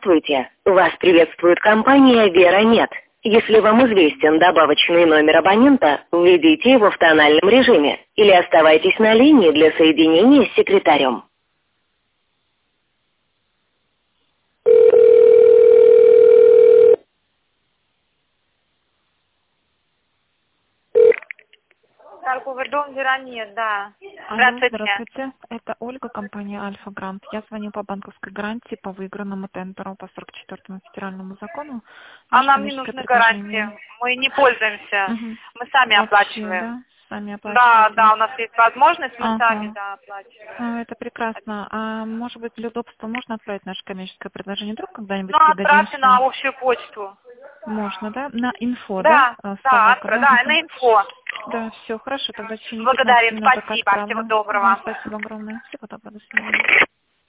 Здравствуйте. Вас приветствует компания «Верамед». Если вам известен добавочный номер абонента, введите его в тональном режиме или оставайтесь на линии для соединения с секретарем. Торговый дом «Верамед», да. Алло, Здравствуйте. здравствуйте. Это Ольга, компания «Альфа Грант». Я звоню по банковской гарантии по выигранному тендеру по 44-му федеральному закону. А Наше нам не коммерческое нужны предложение. гарантии. Мы не пользуемся. Мгм. Мы сами Вообще, оплачиваем. да? Сами Да, оплачиваете? да, у нас есть возможность, мы сами, Ага. да, оплачиваем. Это прекрасно. А может быть, для удобства можно отправить наше коммерческое предложение? Вдруг когда-нибудь Ну, отправьте на пригодимся? общую почту. Можно, да? На инфо, да? Да, да, Собака, да? да, Мгм. на инфо. Да, все, хорошо. Тогда в течение 15 Благодарим, минут спасибо, всего отправлю. доброго. Вам спасибо огромное. Всего доброго, до свидания.